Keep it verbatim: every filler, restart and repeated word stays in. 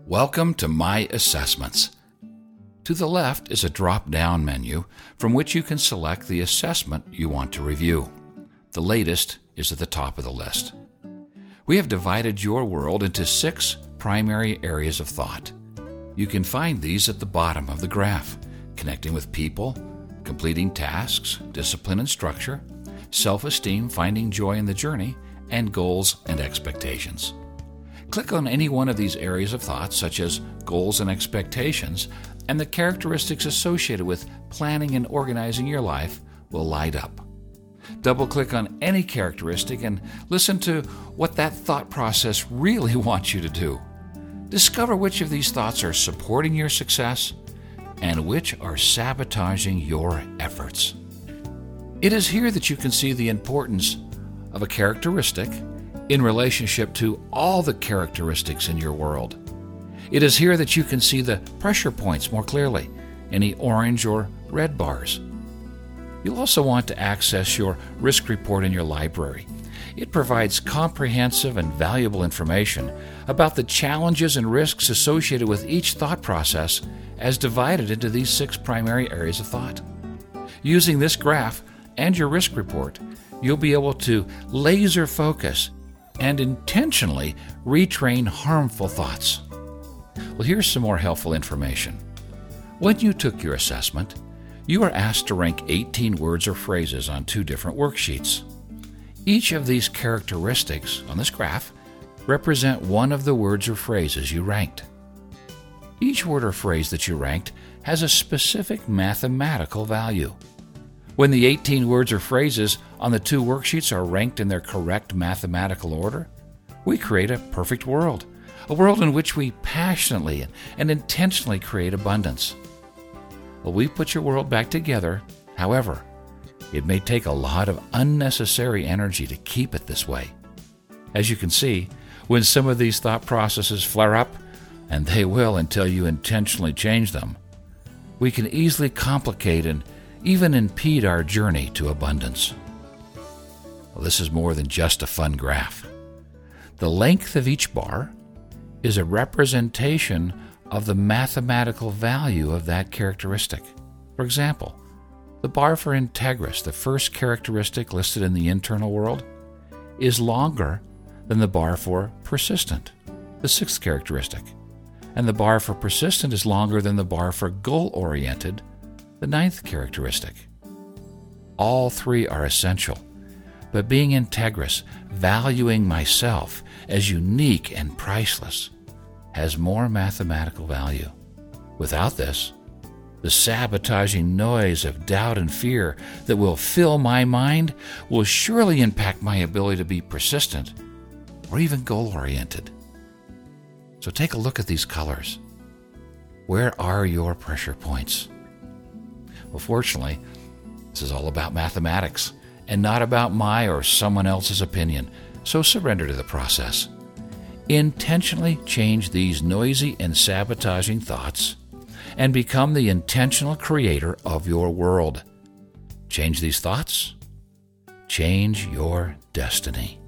Welcome to My Assessments. To the left is a drop-down menu from which you can select the assessment you want to review. The latest is at the top of the list. We have divided your world into six primary areas of thought. You can find these at the bottom of the graph: connecting with people, completing tasks, discipline and structure, self-esteem, finding joy in the journey, and goals and expectations. Click on any one of these areas of thought, such as goals and expectations, and the characteristics associated with planning and organizing your life will light up. Double-click on any characteristic and listen to what that thought process really wants you to do. Discover which of these thoughts are supporting your success and which are sabotaging your efforts. It is here that you can see the importance of a characteristic in relationship to all the characteristics in your world. It is here that you can see the pressure points more clearly, any orange or red bars. You'll also want to access your risk report in your library. It provides comprehensive and valuable information about the challenges and risks associated with each thought process as divided into these six primary areas of thought. Using this graph and your risk report, you'll be able to laser focus and intentionally retrain harmful thoughts. Well, here's some more helpful information. When you took your assessment, you were asked to rank eighteen words or phrases on two different worksheets. Each of these characteristics on this graph represent one of the words or phrases you ranked. Each word or phrase that you ranked has a specific mathematical value. When the eighteen words or phrases on the two worksheets are ranked in their correct mathematical order, we create a perfect world, a world in which we passionately and intentionally create abundance. Well, we put your world back together. However, it may take a lot of unnecessary energy to keep it this way. As you can see, when some of these thought processes flare up, and they will until you intentionally change them, we can easily complicate and even impede our journey to abundance. Well, this is more than just a fun graph. The length of each bar is a representation of the mathematical value of that characteristic. For example, the bar for integrous, the first characteristic listed in the internal world, is longer than the bar for persistent, the sixth characteristic, and the bar for persistent is longer than the bar for goal-oriented, the ninth characteristic. All three are essential, but being integrous, valuing myself as unique and priceless, has more mathematical value. Without this, the sabotaging noise of doubt and fear that will fill my mind will surely impact my ability to be persistent or even goal-oriented. So take a look at these colors. Where are your pressure points? Well, fortunately, this is all about mathematics and not about my or someone else's opinion, so surrender to the process. Intentionally change these noisy and sabotaging thoughts and become the intentional creator of your world. Change these thoughts, change your destiny.